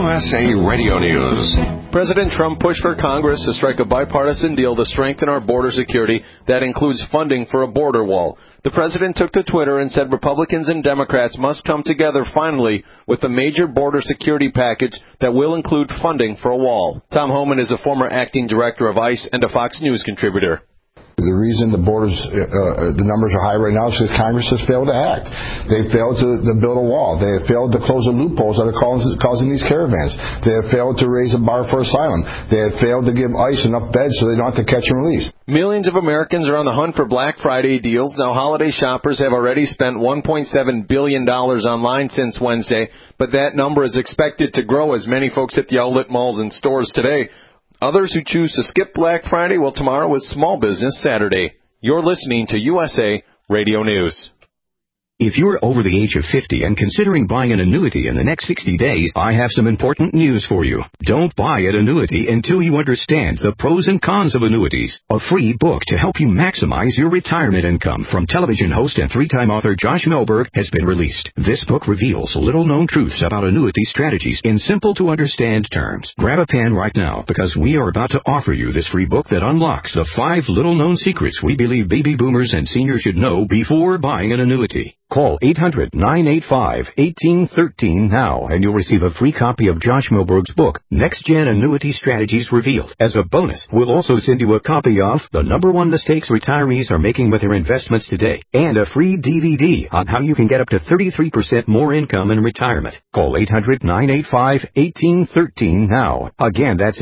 USA Radio News. President Trump pushed for Congress to strike a bipartisan deal to strengthen our border security that includes funding for a border wall. The president took to Twitter and said Republicans and Democrats must come together finally with a major border security package that will include funding for a wall. Tom Homan is a former acting director of ICE and a Fox News contributor. The reason the numbers are high right now is because Congress has failed to act. They failed to build a wall. They have failed to close the loopholes that are causing these caravans. They have failed to raise a bar for asylum. They have failed to give ICE enough beds so they don't have to catch and release. Millions of Americans are on the hunt for Black Friday deals. Now, holiday shoppers have already spent $1.7 billion online since Wednesday, but that number is expected to grow as many folks hit the outlet malls and stores today. Others who choose to skip Black Friday, well, tomorrow is Small Business Saturday. You're listening to USA Radio News. If you're over the age of 50 and considering buying an annuity in the next 60 days, I have some important news for you. Don't buy an annuity until you understand the pros and cons of annuities. A free book to help you maximize your retirement income from television host and three-time author Josh Melberg has been released. This book reveals little-known truths about annuity strategies in simple-to-understand terms. Grab a pen right now because we are about to offer you this free book that unlocks the 5 little-known secrets we believe baby boomers and seniors should know before buying an annuity. Call 800-985-1813 now, and you'll receive a free copy of Josh Melberg's book, Next Gen Annuity Strategies Revealed. As a bonus, we'll also send you a copy of The #1 Mistakes Retirees Are Making with Their Investments Today, and a free DVD on how you can get up to 33% more income in retirement. Call 800-985-1813 now. Again, that's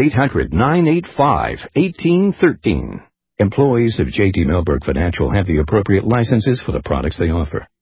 800-985-1813. Employees of J.D. Melberg Financial have the appropriate licenses for the products they offer.